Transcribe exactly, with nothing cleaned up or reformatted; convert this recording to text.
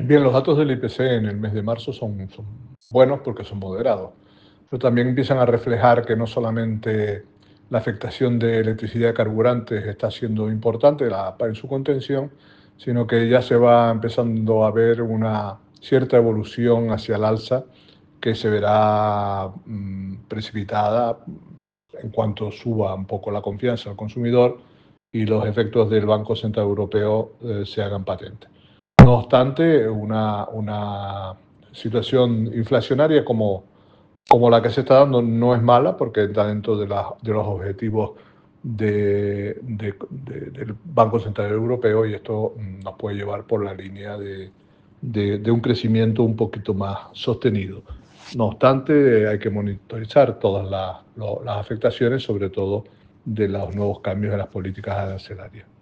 Bien, los datos del I P C en el mes de marzo son, son buenos porque son moderados, pero también empiezan a reflejar que no solamente la afectación de electricidad y carburantes está siendo importante la, en su contención, sino que ya se va empezando a ver una cierta evolución hacia el alza que se verá mmm, precipitada en cuanto suba un poco la confianza del consumidor y los efectos del Banco Central Europeo eh, se hagan patentes. No obstante, una, una situación inflacionaria como, como la que se está dando no es mala porque está dentro de, la, de los objetivos de, de, de, del Banco Central Europeo, y esto nos puede llevar por la línea de, de, de un crecimiento un poquito más sostenido. No obstante, hay que monitorizar todas las, las afectaciones, sobre todo de los nuevos cambios en las políticas arancelarias.